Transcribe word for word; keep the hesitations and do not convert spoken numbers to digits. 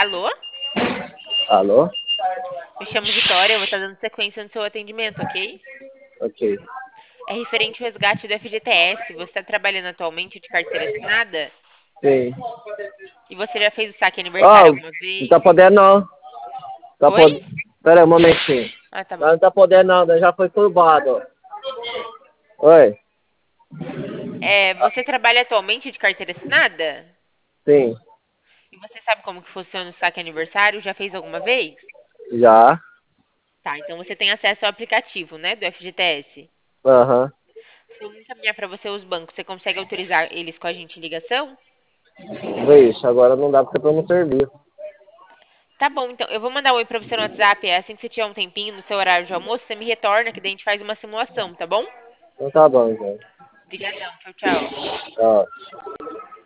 Alô? Alô? Me chamo Vitória, eu vou estar dando sequência no seu atendimento, ok? Ok. É referente ao resgate do F G T S. Você está trabalhando atualmente de carteira assinada? Sim. E você já fez o saque aniversário Ó, alguma não vez? tá podendo não. Tá Oi? pod... Pera aí um momentinho. Ah, tá Não, bom. não tá podendo não, né? Já foi turbado. Oi? É, Ah, você trabalha atualmente de carteira assinada? sim. E você sabe como que funciona o saque aniversário? Já fez alguma vez? Já. Tá, então você tem acesso ao aplicativo, né, do F G T S. Aham. Se eu encaminhar para você os bancos, você consegue autorizar eles com a gente em ligação? Vixe, agora não dá porque eu tô no serviço. Tá bom, então. Eu vou mandar um oi pra você no WhatsApp. É assim que você tiver um tempinho no seu horário de almoço, você me retorna que daí a gente faz uma simulação, tá bom? Então tá bom, então. Obrigadão. Tchau, tchau. Ó.